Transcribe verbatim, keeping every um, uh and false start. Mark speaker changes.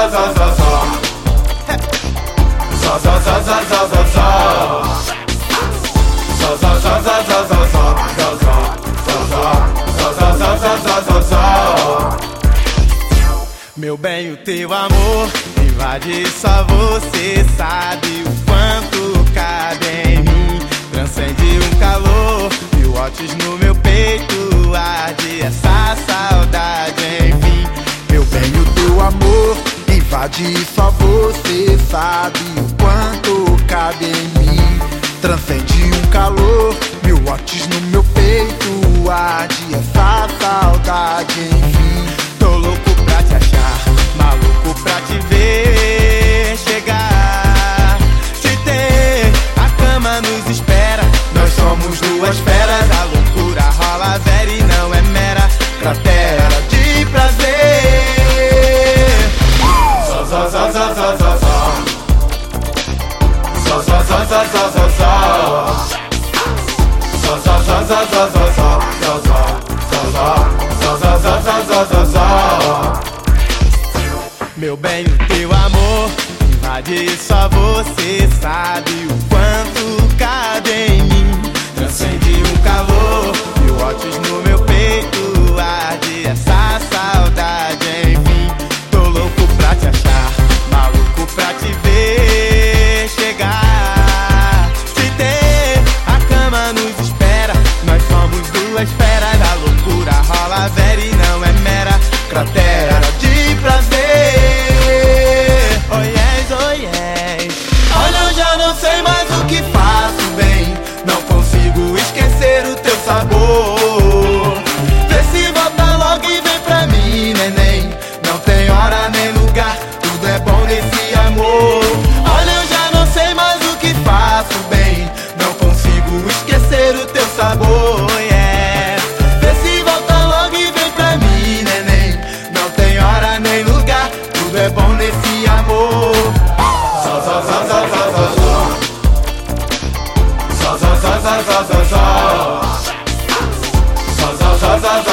Speaker 1: Meu bem, o teu amor invade, só você sabe o quanto cabe em mim. Transcende um calor, mil watts no meu peito, arde essa saudade, enfim.
Speaker 2: Meu bem, o teu amor invade, só você sabe o quanto cabe em mim. Transcende um calor, mil watts no meu peito, arde essa saudade, enfim.
Speaker 1: Tô louco pra te achar, maluco pra te ver chegar, te ter, a cama nos espera. Nós somos duas feras, a loucura rola vera e não é mera cratera de prazer. Só, só, só, só, só, só, só. Só, só, só, só, só, só, só. Só, só, só, só, só, só, só, só, só, só, só, só, só, só, só. Meu bem, o teu amor invade, só você sabe o quanto cabe em mim. Transcende um calor, mil watts no meu peito, arde essa saudade, enfim. Tô louco pra te achar, maluco pra te ver chegar, te ter, a cama nos espera. Nós somos duas feras, a loucura rola vera e não é mera cratera de prazer. Oh yes, oh yes. Olha, eu já não sei mais o que faço bem, não consigo esquecer o teu sabor. Vê se volta logo e vem pra mim, neném. Não tem hora nem lugar, tudo é bom nesse amor. Olha, eu já não sei mais o que faço bem, não consigo esquecer o teu sabor, yeah. Vê se volta logo e vem pra mim, neném. Não tem hora nem lugar, tudo é bom nesse amor. Só, só, só, só, só, só, só. Só, só, só, só, só, só, só. Só, só, só, só, só.